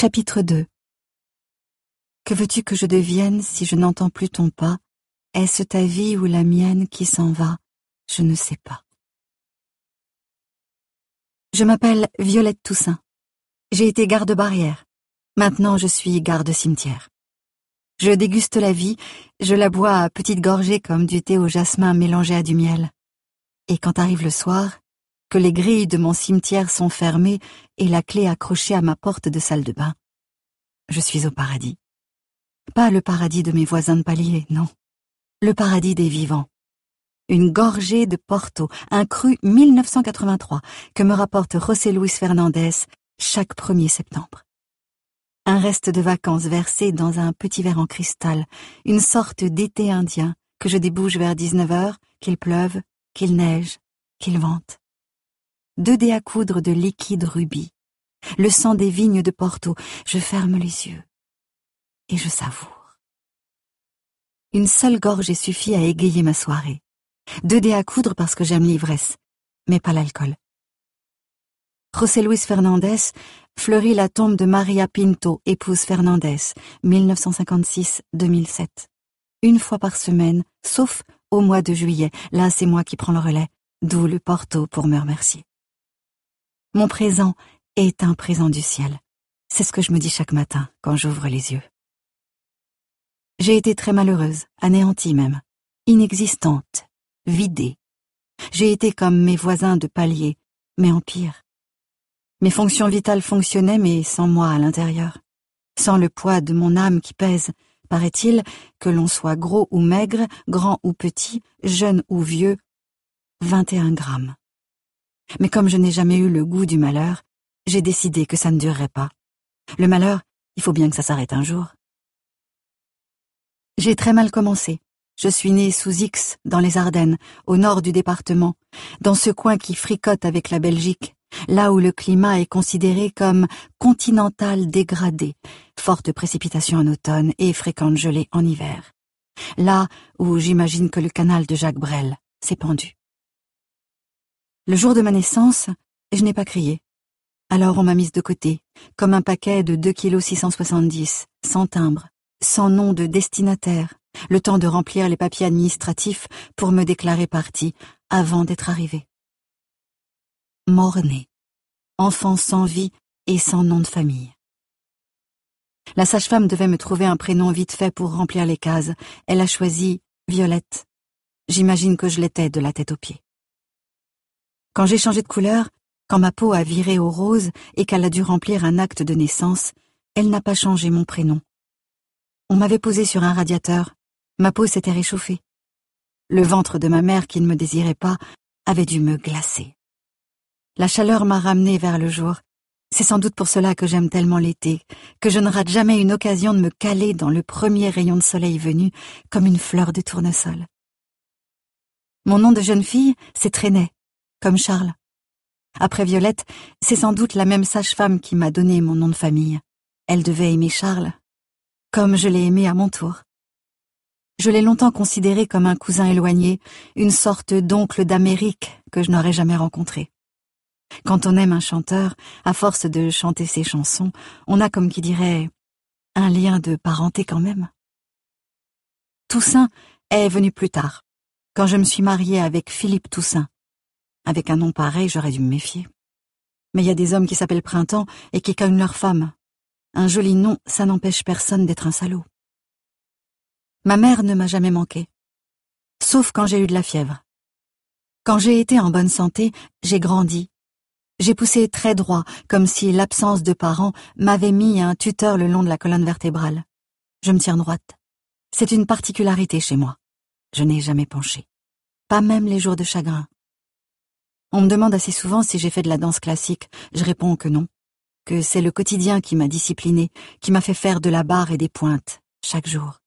Chapitre 2. Que veux-tu que je devienne si je n'entends plus ton pas? Est-ce ta vie ou la mienne qui s'en va? Je ne sais pas. Je m'appelle Violette Toussaint. J'ai été garde-barrière. Maintenant je suis garde-cimetière. Je déguste la vie, je la bois à petites gorgées comme du thé au jasmin mélangé à du miel. Et quand arrive le soir, que les grilles de mon cimetière sont fermées et la clé accrochée à ma porte de salle de bain, je suis au paradis. Pas le paradis de mes voisins de palier, non. Le paradis des vivants. Une gorgée de Porto, un cru 1983, que me rapporte José Luis Fernandez chaque 1er septembre. Un reste de vacances versé dans un petit verre en cristal, une sorte d'été indien que je débouche vers 19h, qu'il pleuve, qu'il neige, qu'il vente. 2 dés à coudre de liquide rubis. Le sang des vignes de Porto, je ferme les yeux. Et je savoure. Une seule gorgée suffit à égayer ma soirée. 2 dés à coudre parce que j'aime l'ivresse, mais pas l'alcool. José Luis Fernandez fleurit la tombe de Maria Pinto, épouse Fernandez, 1956-2007. 1 fois par semaine, sauf au mois de juillet. Là, c'est moi qui prends le relais, d'où le Porto pour me remercier. Mon présent est un présent du ciel. C'est ce que je me dis chaque matin quand j'ouvre les yeux. J'ai été très malheureuse, anéantie même, inexistante, vidée. J'ai été comme mes voisins de palier, mais en pire. Mes fonctions vitales fonctionnaient, mais sans moi à l'intérieur. Sans le poids de mon âme qui pèse, paraît-il, que l'on soit gros ou maigre, grand ou petit, jeune ou vieux, 21 grammes. Mais comme je n'ai jamais eu le goût du malheur, j'ai décidé que ça ne durerait pas. Le malheur, il faut bien que ça s'arrête un jour. J'ai très mal commencé. Je suis née sous X, dans les Ardennes, au nord du département, dans ce coin qui fricote avec la Belgique, là où le climat est considéré comme continental dégradé, forte précipitation en automne et fréquente gelée en hiver. Là où j'imagine que le canal de Jacques Brel s'est pendu. Le jour de ma naissance, je n'ai pas crié. Alors on m'a mise de côté, comme un paquet de 2,670 kg, sans timbre, sans nom de destinataire, le temps de remplir les papiers administratifs pour me déclarer partie avant d'être arrivée. Mort-né, enfant sans vie et sans nom de famille. La sage-femme devait me trouver un prénom vite fait pour remplir les cases. Elle a choisi Violette. J'imagine que je l'étais de la tête aux pieds. Quand j'ai changé de couleur, quand ma peau a viré au rose et qu'elle a dû remplir un acte de naissance, elle n'a pas changé mon prénom. On m'avait posé sur un radiateur, ma peau s'était réchauffée. Le ventre de ma mère, qui ne me désirait pas, avait dû me glacer. La chaleur m'a ramenée vers le jour. C'est sans doute pour cela que j'aime tellement l'été, que je ne rate jamais une occasion de me caler dans le premier rayon de soleil venu, comme une fleur de tournesol. Mon nom de jeune fille, c'est Trenet, comme Charles. Après Violette, c'est sans doute la même sage-femme qui m'a donné mon nom de famille. Elle devait aimer Charles, comme je l'ai aimé à mon tour. Je l'ai longtemps considéré comme un cousin éloigné, une sorte d'oncle d'Amérique que je n'aurais jamais rencontré. Quand on aime un chanteur, à force de chanter ses chansons, on a, comme qui dirait, un lien de parenté quand même. Toussaint est venu plus tard, quand je me suis mariée avec Philippe Toussaint. Avec un nom pareil, j'aurais dû me méfier. Mais il y a des hommes qui s'appellent Printemps et qui cognent leur femme. Un joli nom, ça n'empêche personne d'être un salaud. Ma mère ne m'a jamais manqué. Sauf quand j'ai eu de la fièvre. Quand j'ai été en bonne santé, j'ai grandi. J'ai poussé très droit, comme si l'absence de parents m'avait mis un tuteur le long de la colonne vertébrale. Je me tiens droite. C'est une particularité chez moi. Je n'ai jamais penché. Pas même les jours de chagrin. On me demande assez souvent si j'ai fait de la danse classique. Je réponds que non, que c'est le quotidien qui m'a disciplinée, qui m'a fait faire de la barre et des pointes, chaque jour.